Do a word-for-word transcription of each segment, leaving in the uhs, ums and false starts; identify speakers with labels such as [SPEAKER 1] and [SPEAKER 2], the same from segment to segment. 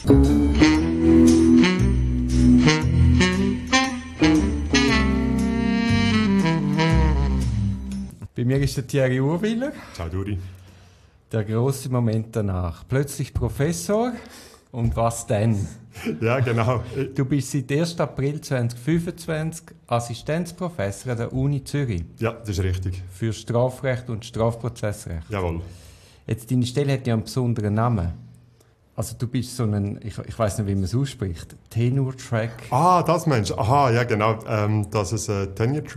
[SPEAKER 1] Bei mir ist der Thierry Urwiller.
[SPEAKER 2] Ciao Duri.
[SPEAKER 1] Der grosse Moment danach. Plötzlich Professor. Und was denn?
[SPEAKER 2] Ja, genau.
[SPEAKER 1] Du bist seit ersten April zweitausendfünfundzwanzig Assistenzprofessor an der Uni Zürich.
[SPEAKER 2] Ja, das ist richtig.
[SPEAKER 1] Für Strafrecht und Strafprozessrecht.
[SPEAKER 2] Jawohl.
[SPEAKER 1] Jetzt, deine Stelle hat ja einen besonderen Namen. Also du bist so ein, ich, ich weiss nicht, wie man es ausspricht, Tenure-Track.
[SPEAKER 2] Ah, das meinst du? Aha, ja genau. Ähm, dass es eine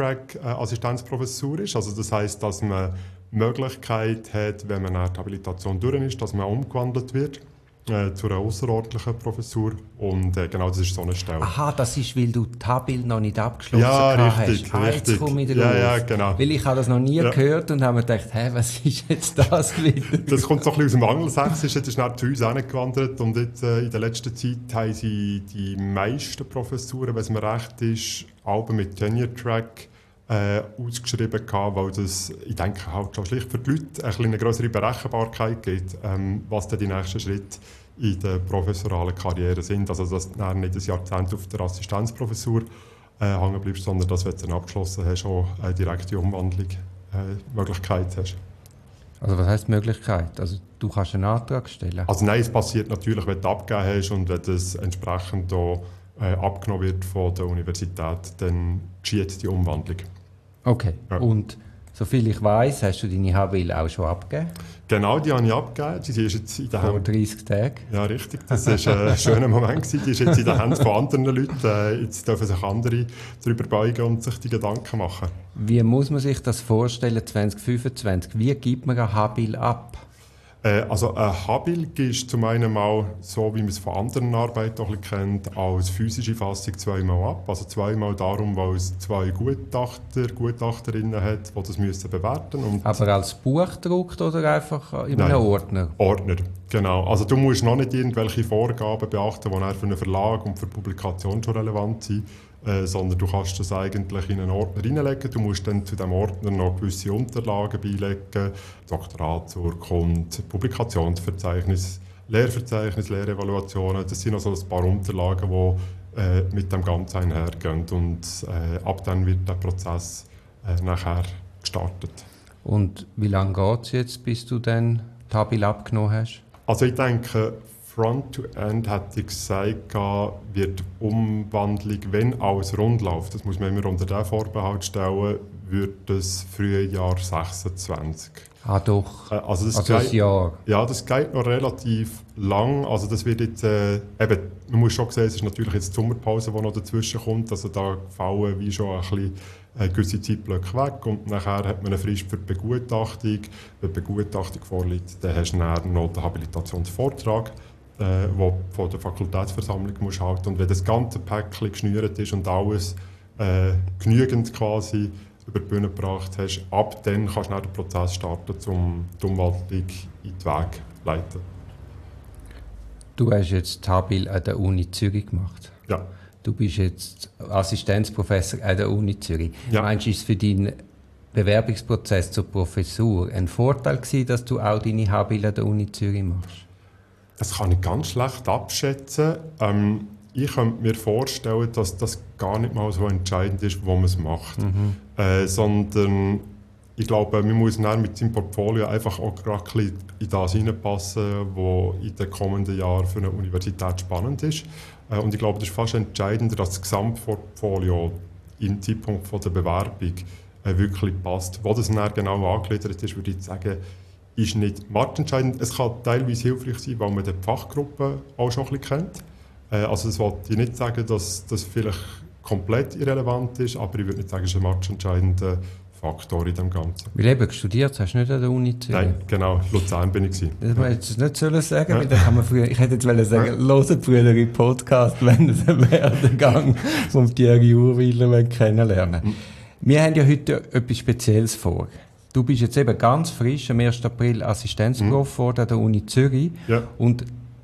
[SPEAKER 2] Tenure-Track-Assistenzprofessur ist. Also das heisst, dass man die Möglichkeit hat, wenn man eine Habilitation durch ist, dass man umgewandelt wird äh, zu einer außerordentlichen Professur. Und äh, genau, das ist so eine Stelle.
[SPEAKER 1] Aha, das ist, weil du die Habil noch nicht abgeschlossen
[SPEAKER 2] ja,
[SPEAKER 1] hast.
[SPEAKER 2] Richtig,
[SPEAKER 1] ah,
[SPEAKER 2] richtig.
[SPEAKER 1] Jetzt komme ich drauf.
[SPEAKER 2] Ja, ja, genau.
[SPEAKER 1] Weil ich habe das noch nie
[SPEAKER 2] ja.
[SPEAKER 1] gehört und habe mir gedacht, hä, was ist jetzt das wieder?
[SPEAKER 2] Das kommt so ein bisschen aus dem Angelsächsischen, das ist dann zu uns hingewandert. Und jetzt, äh, in der letzten Zeit haben sie die meisten Professuren, wenn es mir recht ist, alle mit Tenure-Track äh, ausgeschrieben gehabt, weil das, ich denke, halt schon schlicht für die Leute ein bisschen eine größere Berechenbarkeit gibt, ähm, was dann die nächsten Schritte in der professoralen Karriere sind. Also, dass du nicht ein Jahrzehnt auf der Assistenzprofessur äh, hängen bleibst, sondern dass, wenn du dann abgeschlossen hast, auch eine direkte Umwandlung äh, Möglichkeit hast.
[SPEAKER 1] Also was heisst Möglichkeit? Also du kannst einen Antrag stellen?
[SPEAKER 2] Also nein, es passiert natürlich, wenn du abgegeben hast und wenn das entsprechend auch, äh, abgenommen wird von der Universität, dann geschieht die Umwandlung.
[SPEAKER 1] Okay.
[SPEAKER 2] Ja.
[SPEAKER 1] Und soviel ich weiss, hast du deine Habil auch schon abgegeben?
[SPEAKER 2] Genau, die habe ich abgegeben. Die ist jetzt in der
[SPEAKER 1] Vor
[SPEAKER 2] Hand.
[SPEAKER 1] dreißig Tagen?
[SPEAKER 2] Ja, richtig. Das war ein schöner Moment gewesen. Die ist jetzt in den Händen von anderen Leuten. Äh, jetzt dürfen sich andere darüber beugen und sich die Gedanken machen.
[SPEAKER 1] Wie muss man sich das vorstellen, zwanzig fünfundzwanzig? Wie gibt man eine Habil ab?
[SPEAKER 2] Äh, also eine Habil ist zum einen mal, so wie man es von anderen Arbeiten auch ein bisschen kennt, als physische Fassung zweimal ab. Also zweimal darum, weil es zwei Gutachter, Gutachterinnen hat, die das müssen bewerten müssen.
[SPEAKER 1] Aber als Buch gedruckt oder einfach in
[SPEAKER 2] Nein,
[SPEAKER 1] einem Ordner?
[SPEAKER 2] Ordner, genau. Also du musst noch nicht irgendwelche Vorgaben beachten, die für einen Verlag und für die Publikation schon relevant sind. Äh, sondern du kannst das eigentlich in einen Ordner reinlegen. Du musst dann zu diesem Ordner noch gewisse Unterlagen beilegen, Doktoratsurkunde, Publikationsverzeichnis, Lehrverzeichnis, Lehrevaluationen. Das sind also ein paar Unterlagen, die äh, mit dem Ganzen einhergehen. Und äh, ab dann wird der Prozess äh, nachher gestartet.
[SPEAKER 1] Und wie lange geht es jetzt, bis du dann die Habil abgenommen hast?
[SPEAKER 2] Also ich denke, Front-to-End, hätte ich gesagt, wird Umwandlung, wenn alles rund läuft, das muss man immer unter den Vorbehalt stellen, wird das Frühjahr sechsundzwanzig.
[SPEAKER 1] Ah doch,
[SPEAKER 2] äh, also, das
[SPEAKER 1] also
[SPEAKER 2] geht,
[SPEAKER 1] ein Jahr.
[SPEAKER 2] Ja, das geht noch relativ lang. Also das wird jetzt, äh, eben, man muss schon sehen, es ist natürlich jetzt die Sommerpause, die noch dazwischen kommt, also da fallen wie schon ein bisschen äh, gewisse Zeitblöcke weg und nachher hat man eine Frist für die Begutachtung. Wenn die Begutachtung vorliegt, dann hast du dann noch den Habilitationsvortrag, Äh, wo von der Fakultätsversammlung musst halten. Und wenn das ganze Päckchen geschnürt ist und alles äh, genügend quasi über die Bühne gebracht hast, ab dann kannst du den Prozess starten, um die Umwandlung in den Weg zu leiten.
[SPEAKER 1] Du hast jetzt die Habil an der Uni Zürich gemacht.
[SPEAKER 2] Ja.
[SPEAKER 1] Du bist jetzt Assistenzprofessor an der Uni Zürich.
[SPEAKER 2] Ja.
[SPEAKER 1] Meinst du, ist es für deinen Bewerbungsprozess zur Professur ein Vorteil gewesen, dass du auch deine Habil an der Uni Zürich machst?
[SPEAKER 2] Das kann ich ganz schlecht abschätzen. Ähm, ich könnte mir vorstellen, dass das gar nicht mal so entscheidend ist, wo man es macht. Mhm. Äh, sondern ich glaube, man muss dann mit seinem Portfolio einfach auch gerade ein bisschen in das hineinpassen, was in den kommenden Jahren für eine Universität spannend ist. Äh, und ich glaube, das ist fast entscheidender, dass das Gesamtportfolio im Zeitpunkt von der Bewerbung äh, wirklich passt. Wo das dann genau angegliedert ist, würde ich sagen, ist nicht marktentscheidend. Es kann teilweise hilfreich sein, weil man die Fachgruppe auch schon ein bisschen kennt. Äh, also das wollte ich nicht sagen, dass das vielleicht komplett irrelevant ist, aber ich würde nicht sagen, es ist ein marktentscheidender Faktor in dem Ganzen.
[SPEAKER 1] Weil eben studiert hast du nicht an der Uni Zürich?
[SPEAKER 2] Nein, genau. Luzern bin ich gewesen.
[SPEAKER 1] Das hätte man jetzt nicht sollen sagen, ja. Weil da kann man früher, ich hätte jetzt wollen sagen, ja. Hört früher im Podcast, wenn ihr den Werdegang vom Thierry Urwiller kennenlernen. Mhm. Wir haben ja heute etwas Spezielles vor. Du bist jetzt eben ganz frisch, am ersten April Assistenzprof mhm. an der Uni Zürich.
[SPEAKER 2] Ja.
[SPEAKER 1] Und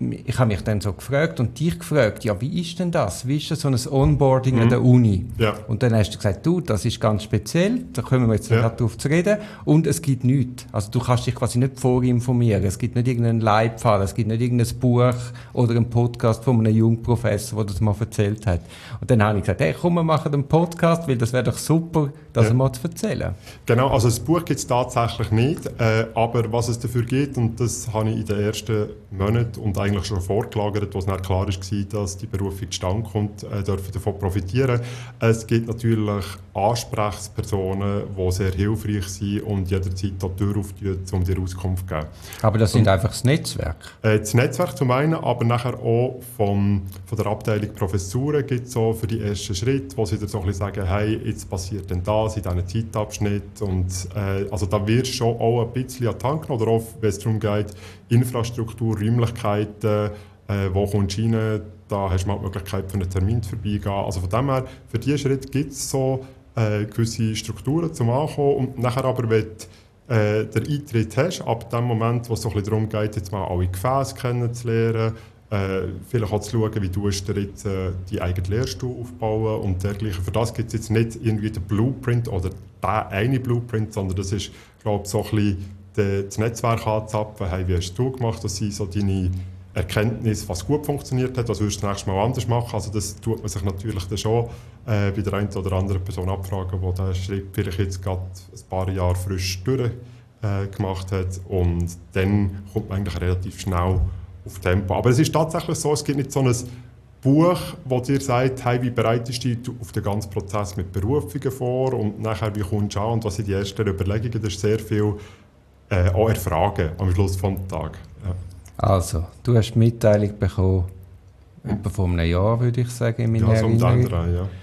[SPEAKER 1] ich habe mich dann so gefragt und dich gefragt, ja, wie ist denn das? Wie ist das so ein Onboarding
[SPEAKER 2] mhm.
[SPEAKER 1] an der Uni?
[SPEAKER 2] Ja.
[SPEAKER 1] Und dann hast du gesagt, du, das ist ganz speziell, da kommen wir jetzt ja. nicht darauf zu reden. Und es gibt nichts. Also du kannst dich quasi nicht vorinformieren. Es gibt nicht irgendeinen Leitfaden, es gibt nicht irgendein Buch oder einen Podcast von einem Jungprofessor, der das mal erzählt hat. Und dann habe ich gesagt, hey, komm, wir machen einen Podcast, weil das wäre doch super, das ja. mal zu erzählen.
[SPEAKER 2] Genau, also das Buch gibt es tatsächlich nicht, äh, aber was es dafür gibt, und das habe ich in den ersten Monaten und eigentlich schon vorgelagert, wo es nicht klar war, dass die Berufung zustande kommt, äh, dürfen davon profitieren. Es gibt natürlich Ansprechpersonen, die sehr hilfreich sind und jederzeit die Tür auftun, um dir Auskunft zu geben.
[SPEAKER 1] Aber das sind und, einfach das Netzwerk?
[SPEAKER 2] Äh, das Netzwerk zum einen, aber nachher auch vom, von der Abteilung Professuren gibt es so für die ersten Schritte, wo sie dir so ein bisschen sagen, hey, jetzt passiert denn das in diesem Zeitabschnitt. Und, äh, also da wirst du schon auch ein bisschen an die Hand genommen, oder auch, wenn es darum geht, Infrastruktur, Räumlichkeiten, äh, wo kommst du rein, da hast du mal die Möglichkeit, für einen Termin vorbeigehen. Also von dem her, für diesen Schritt gibt es so äh, gewisse Strukturen zum Ankommen. Und nachher aber, wenn du äh, den Eintritt hast, ab dem Moment, wo es so ein bisschen darum geht, jetzt mal alle Gefäße kennenzulernen, äh, vielleicht auch zu schauen, wie du dir jetzt äh, die eigene Lehrstuhl aufbauen und dergleichen. Für das gibt es jetzt nicht irgendwie den Blueprint oder der eine Blueprint, sondern das ist, glaube ich, so ein bisschen das Netzwerk anzapfen. Hey, wie hast du gemacht? Das sind so deine Erkenntnisse, was gut funktioniert hat, was würdest du das nächste Mal anders machen. Also das tut man sich natürlich dann schon äh, bei der einen oder anderen Person abfragen, die diesen Schritt vielleicht jetzt gerade ein paar Jahre frisch durch äh, gemacht hat. Und dann kommt man eigentlich relativ schnell auf Tempo. Aber es ist tatsächlich so, es gibt nicht so ein Buch, das dir sagt, hey, wie bereitest du dich auf den ganzen Prozess mit Berufungen vor und nachher, wie kommst du an und was sind die ersten Überlegungen. Das ist sehr viel äh, auch erfragen am Schluss des Tages. Ja.
[SPEAKER 1] Also, du hast die Mitteilung bekommen, etwa vor einem Jahr, würde ich sagen, in meiner
[SPEAKER 2] ja, so
[SPEAKER 1] Erinnerung.
[SPEAKER 2] Um drei, ja.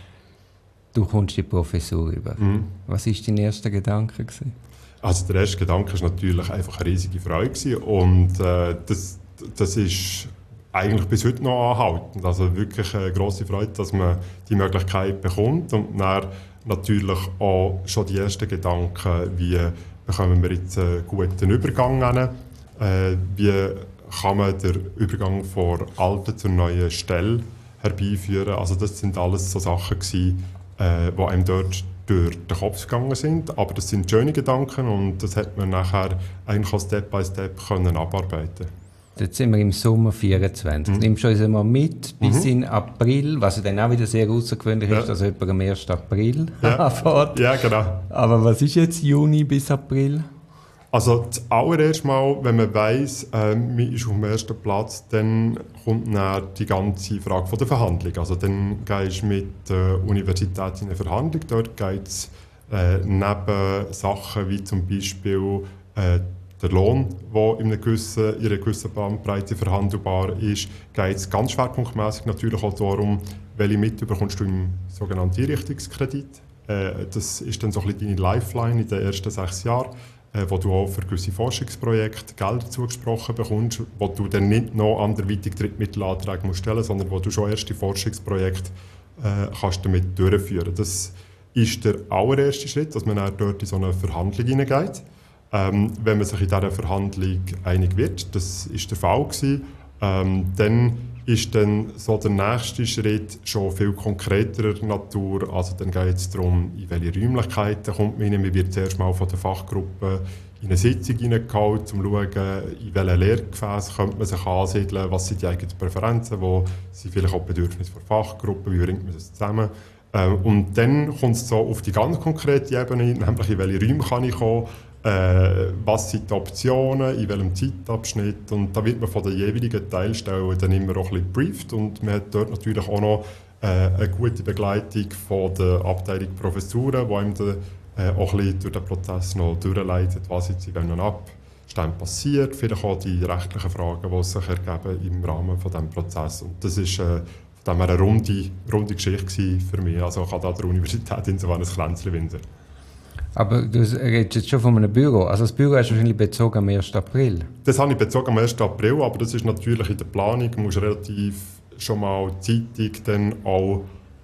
[SPEAKER 1] Du kommst die Professur über. Mhm. Was war dein erster Gedanke gewesen?
[SPEAKER 2] Also der erste Gedanke war natürlich einfach eine riesige Freude gewesen. Und äh, das, das ist eigentlich bis heute noch anhaltend. Also wirklich eine grosse Freude, dass man die Möglichkeit bekommt. Und dann natürlich auch schon die ersten Gedanken, wie bekommen wir jetzt einen guten Übergang hin, äh, wie kann man den Übergang von alten zur neuen Stelle herbeiführen. Also das sind alles so Sachen gewesen, äh, die einem dort durch den Kopf gegangen sind. Aber das sind schöne Gedanken und das hat man nachher eigentlich auch Step by Step können abarbeiten.
[SPEAKER 1] Jetzt sind wir im Sommer vierundzwanzig. Mhm. Nimmst du uns einmal mit bis mhm. in April, was dann auch wieder sehr außergewöhnlich ja. ist, dass jemand am ersten April
[SPEAKER 2] ja.
[SPEAKER 1] anfährt.
[SPEAKER 2] Ja, genau.
[SPEAKER 1] Aber was ist jetzt Juni bis April?
[SPEAKER 2] Also zuallererst mal, wenn man weiss, äh, man ist auf dem ersten Platz, dann kommt dann die ganze Frage von der Verhandlung. Also dann gehst du mit der Universität in eine Verhandlung. Dort geht es äh, neben Sachen wie zum Beispiel äh, der Lohn, der in einer gewissen, in einer gewissen Bandbreite verhandelbar ist, geht es ganz schwerpunktmäßig natürlich auch darum, welche Mittel bekommst du im sogenannten Einrichtungskredit. Äh, das ist dann so ein bisschen deine Lifeline in den ersten sechs Jahren, äh, wo du auch für gewisse Forschungsprojekte Gelder zugesprochen bekommst, wo du dann nicht noch anderweitig Drittmittelanträge musst stellen, sondern wo du schon erste Forschungsprojekte äh, kannst damit durchführen. Das ist der allererste Schritt, dass man dann dort in so eine Verhandlung hineingeht. Ähm, wenn man sich in dieser Verhandlung einig wird, das war der Fall gewesen, ähm, dann ist dann so der nächste Schritt schon viel konkreterer Natur. Also dann geht es darum, in welche Räumlichkeiten kommt man rein. Man wird zuerst mal von der Fachgruppe in eine Sitzung hineingeholt, um zu schauen, in welchen Lehrgefäßen könnte man sich ansiedeln, was sind die eigenen Präferenzen, wo sind vielleicht auch Bedürfnisse der Fachgruppe, wie bringt man das zusammen. Ähm, und dann kommt es so auf die ganz konkrete Ebene, nämlich in welche Räume kann ich kommen, Äh, was sind die Optionen, in welchem Zeitabschnitt, und da wird man von den jeweiligen Teilstellen dann immer auch ein bisschen gebrieft und man hat dort natürlich auch noch äh, eine gute Begleitung von der Abteilung Professuren, die einem dann äh, auch ein bisschen durch den Prozess noch durchleitet, was jetzt in welchen Abständen passiert, vielleicht auch die rechtlichen Fragen, die sich ergeben im Rahmen von diesem Prozess. Und das ist äh, von dem her eine runde, runde Geschichte für mich. Also ich habe da der Universität insofern ein Kränzchen winden.
[SPEAKER 1] Aber du redest jetzt schon von einem Büro. Also das Büro hast du wahrscheinlich bezogen am ersten April?
[SPEAKER 2] Das habe ich bezogen am ersten April, aber das ist natürlich in der Planung. Du musst relativ schon mal zeitig dann auch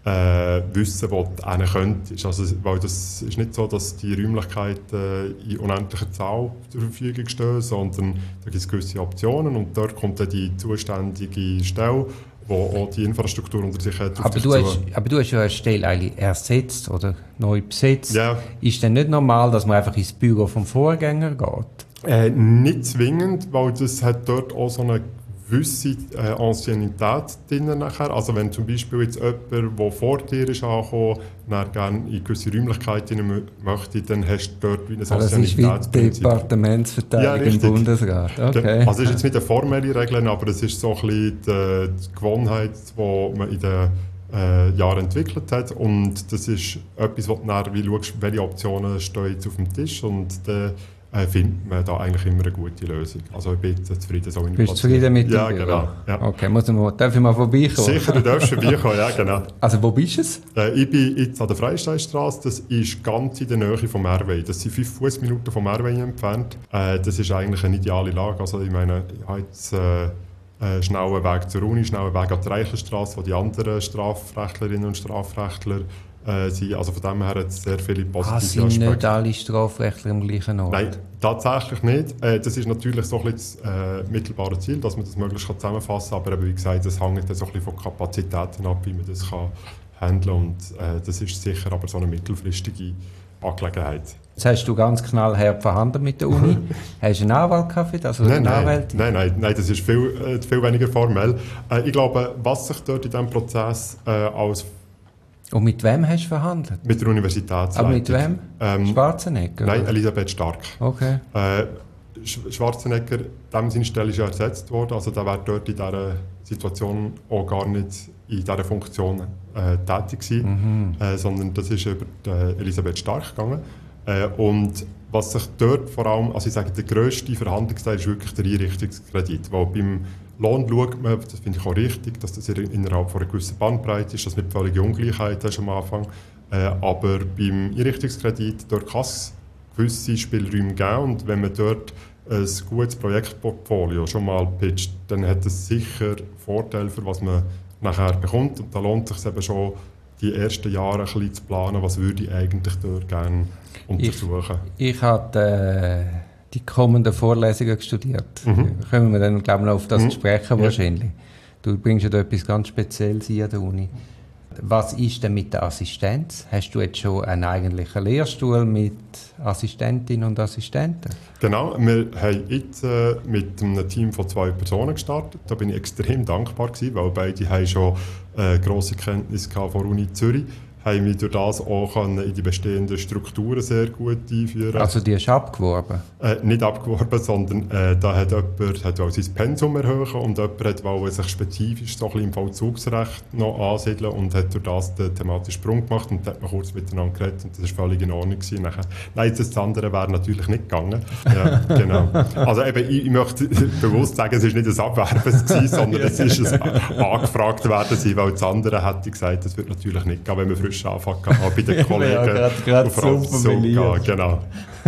[SPEAKER 2] äh, wissen, wo du hin könntest. Also, weil das ist nicht so, dass die Räumlichkeiten in unendlicher Zahl zur Verfügung stehen, sondern da gibt es gewisse Optionen und dort kommt dann die zuständige Stelle, die auch die Infrastruktur unter sich hat.
[SPEAKER 1] Aber du, hast, aber du hast ja eine Stelle eigentlich ersetzt oder neu besetzt.
[SPEAKER 2] Ja.
[SPEAKER 1] Ist denn nicht normal, dass man einfach ins Büro vom Vorgänger geht?
[SPEAKER 2] Äh, nicht zwingend, weil das hat dort auch so eine gewisse äh, Anciennität drin nachher. Also wenn zum Beispiel jetzt jemand, der vor dir ist angekommen, gerne in gewisse Räumlichkeiten möchte, dann hast du dort wie ein Anciennitätsprinzip.
[SPEAKER 1] Das ist wie die Departementsverteilung
[SPEAKER 2] ja,
[SPEAKER 1] im Bundesrat. Okay.
[SPEAKER 2] Also es ist jetzt nicht eine formelle Regel, aber es ist so ein bisschen die, die Gewohnheit, die man in den äh, Jahren entwickelt hat. Und das ist etwas, wo du dann wie schaust, welche Optionen stehen jetzt auf dem Tisch und dann Äh, findet man da eigentlich immer eine gute Lösung. Also ich bin zufrieden so in
[SPEAKER 1] Bist du zufrieden mit dem
[SPEAKER 2] Ja,
[SPEAKER 1] Büro?
[SPEAKER 2] genau. Ja.
[SPEAKER 1] Okay, muss ich mal, darf ich mal vorbeikommen?
[SPEAKER 2] Sicher, du darfst vorbeikommen, ja, genau.
[SPEAKER 1] Also wo bist du es?
[SPEAKER 2] Äh, ich bin jetzt an der Freisteinstraße, das ist ganz in der Nähe vom R-Way. Das sind fünf Fußminuten vom R-Way entfernt. Äh, das ist eigentlich eine ideale Lage. Also ich meine, ich habe jetzt äh, einen schnellen Weg zur Uni, schnellen Weg an die Reichenstraße, wo die anderen Strafrechtlerinnen und Strafrechtler Äh, sind. Also von dem her hat es sehr viele positive
[SPEAKER 1] ah, sind
[SPEAKER 2] Aspekte.
[SPEAKER 1] nicht alle Strafrechtler am gleichen Ort?
[SPEAKER 2] Nein, tatsächlich nicht. Äh, das ist natürlich so ein bisschen das äh, mittelbare Ziel, dass man das möglichst kann zusammenfassen kann. Aber wie gesagt, das hängt dann so ein bisschen von Kapazitäten ab, wie man das kann handeln kann. Und äh, das ist sicher aber so eine mittelfristige Angelegenheit.
[SPEAKER 1] Jetzt hast du ganz knallhart verhandelt mit der Uni. Hast du einen Anwalt gehabt? Also
[SPEAKER 2] nein,
[SPEAKER 1] eine
[SPEAKER 2] nein, nein, nein, nein, das ist viel, äh, viel weniger formell. Äh, ich glaube, was sich dort in diesem Prozess äh, als
[SPEAKER 1] Und mit wem hast du verhandelt?
[SPEAKER 2] Mit der Universitätsleitung.
[SPEAKER 1] Aber mit wem?
[SPEAKER 2] Ähm,
[SPEAKER 1] Schwarzenegger?
[SPEAKER 2] Nein,
[SPEAKER 1] oder?
[SPEAKER 2] Elisabeth Stark.
[SPEAKER 1] Okay.
[SPEAKER 2] Äh, Schwarzenegger, dem seine Stelle ist ja ersetzt worden, also der wäre dort in dieser Situation auch gar nicht in dieser Funktion äh, tätig gewesen, mhm. äh, sondern das ist über die Elisabeth Stark gegangen. Äh, und was sich dort vor allem, also ich sage, der grösste Verhandlungsteil ist wirklich der Einrichtungskredit, weil beim Lohn schaut man, das finde ich auch richtig, dass das innerhalb von einer gewissen Bandbreite ist, dass nicht völlige Ungleichheit hast am Anfang, äh, aber beim Einrichtungskredit dort kann es gewisse Spielräume geben und wenn man dort ein gutes Projektportfolio schon mal pitcht, dann hat es sicher Vorteile, für was man nachher bekommt. Und da lohnt es sich eben schon, die ersten Jahre ein bisschen zu planen, was würde ich eigentlich dort gerne untersuchen.
[SPEAKER 1] Ich, ich habe äh, die kommenden Vorlesungen studiert. Mhm. Können wir dann, glaube ich, noch auf das mhm. sprechen wahrscheinlich. Ja. Du bringst ja da etwas ganz Spezielles an der Uni. Was ist denn mit der Assistenz? Hast du jetzt schon einen eigentlichen Lehrstuhl mit Assistentinnen und Assistenten?
[SPEAKER 2] Genau, wir haben jetzt äh, mit einem Team von zwei Personen gestartet. Da bin ich extrem dankbar gewesen, weil beide haben schon äh, grosse Kenntnisse von der Uni Zürich. Haben wir durch das auch in die bestehenden Strukturen sehr gut einführen.
[SPEAKER 1] Also die hast du abgeworben?
[SPEAKER 2] Äh, nicht abgeworben, sondern äh, da hat jemand hat sein Pensum erhöhen und jemand hat wollte sich spezifisch so ein bisschen im Vollzugsrecht noch ansiedeln und hat durch das den thematischen Sprung gemacht und da hat man kurz miteinander geredet und das war völlig in Ordnung gewesen. Nachher. Nein, das andere wäre natürlich nicht gegangen. Ja, genau. Also eben, ich, ich möchte bewusst sagen, es war nicht ein Abwerben gewesen, sondern ja, es ist ein angefragt werden, weil das andere hätte gesagt, das wird natürlich nicht gehen, wenn man frisch anfangen kann, bei den Kollegen
[SPEAKER 1] ja, gerade
[SPEAKER 2] so gehen. Genau.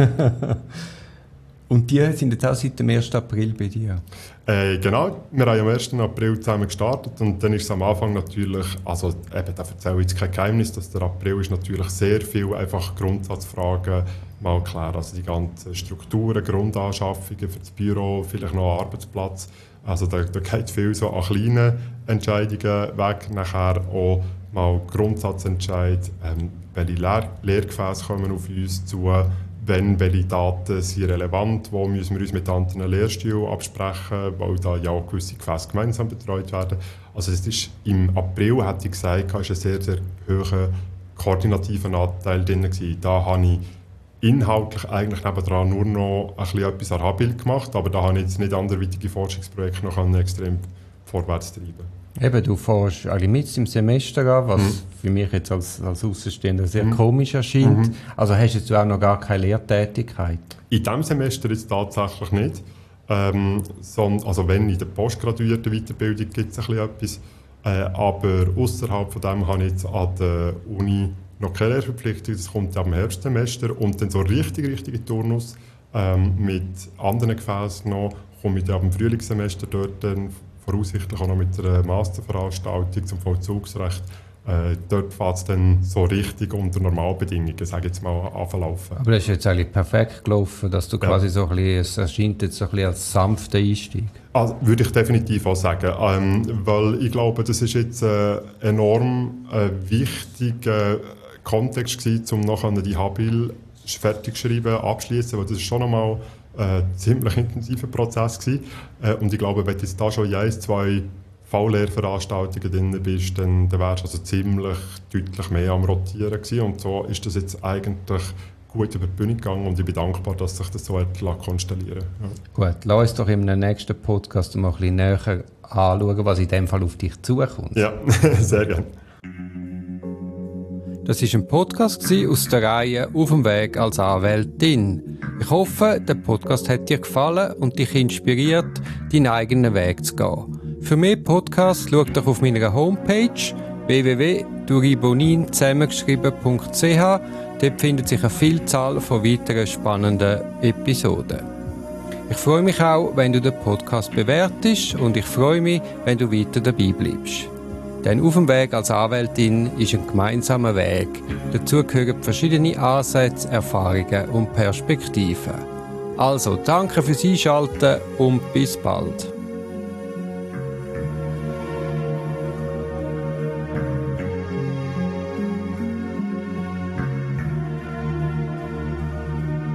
[SPEAKER 1] Und die sind jetzt auch seit dem ersten April bei dir?
[SPEAKER 2] Äh, genau, wir haben am ersten April zusammen gestartet und dann ist es am Anfang natürlich, also eben, da erzähle ich jetzt kein Geheimnis, dass der April ist natürlich sehr viel einfach Grundsatzfragen mal klären, also die ganzen Strukturen, Grundanschaffungen für das Büro, vielleicht noch einen Arbeitsplatz, also da, da geht viel so an kleinen Entscheidungen weg, nachher auch mal Grundsatzentscheid, ähm, welche Lehr- Lehrgefäße kommen auf uns zu, wenn welche Daten sind relevant, wo müssen wir uns mit anderen Lehrstühlen absprechen, weil da ja auch gewisse Gefäße gemeinsam betreut werden. Also es ist im April, hätte ich gesagt, ist ein sehr, sehr hoher koordinativer Anteil drin gewesen. Da habe ich inhaltlich eigentlich nebendran nur noch ein bisschen etwas an Habil gemacht, aber da habe ich jetzt nicht anderweitige Forschungsprojekte noch extrem vorwärts treiben.
[SPEAKER 1] Eben, du fährst alle mit im Semester an, was mhm. für mich jetzt als, als Außenstehender sehr mhm. komisch erscheint. Mhm. Also hast du jetzt auch noch gar keine Lehrtätigkeit?
[SPEAKER 2] In diesem Semester jetzt tatsächlich nicht. Ähm, sondern, also wenn in der postgraduierten Weiterbildung gibt es ein bisschen etwas. Äh, aber außerhalb von dem habe ich jetzt an der Uni noch keine Lehrverpflichtung. Das kommt ab dem Herbstsemester. Und dann so richtig, richtige Turnus ähm, mit anderen Gefäßen noch, komme ich dann ab dem Frühlingssemester dort dann voraussichtlich auch noch mit einer Masterveranstaltung zum Vollzugsrecht Äh, dort fängt es dann so richtig unter Normalbedingungen, sage ich jetzt mal, anzulaufen.
[SPEAKER 1] Aber das ist jetzt eigentlich perfekt gelaufen, dass du
[SPEAKER 2] Ja.
[SPEAKER 1] quasi so ein bisschen, es erscheint jetzt so ein bisschen als sanfter Einstieg.
[SPEAKER 2] Also, würde ich definitiv auch sagen, ähm, weil ich glaube, das ist jetzt ein äh, enorm äh, wichtiger Kontext gewesen, um nachher die Habil fertig schreiben, abschließen, weil das ist schon einmal ein ziemlich intensiver Prozess gewesen. Äh, und ich glaube, wenn du jetzt da schon in ein, zwei V-Lehrveranstaltungen drin bist, dann, dann wärst du also ziemlich deutlich mehr am Rotieren gewesen. Und so ist das jetzt eigentlich gut über die Bühne gegangen und ich bin dankbar, dass sich das so hat konstellieren ja.
[SPEAKER 1] Gut, lass uns doch im nächsten Podcast mal ein bisschen näher anschauen, was in dem Fall auf dich zukommt.
[SPEAKER 2] Ja, sehr gerne.
[SPEAKER 1] Das war ein Podcast aus der Reihe «Auf dem Weg als Anwältin». Ich hoffe, der Podcast hat dir gefallen und dich inspiriert, deinen eigenen Weg zu gehen. Für mehr Podcasts schau doch auf meiner Homepage w w w punkt duribonin zusammengeschrieben punkt c h. Dort findet sich eine Vielzahl von weiteren spannenden Episoden. Ich freue mich auch, wenn du den Podcast bewertest und ich freue mich, wenn du weiter dabei bleibst. Denn auf dem Weg als Anwältin ist ein gemeinsamer Weg. Dazu gehören verschiedene Ansätze, Erfahrungen und Perspektiven. Also, danke fürs Einschalten und bis bald.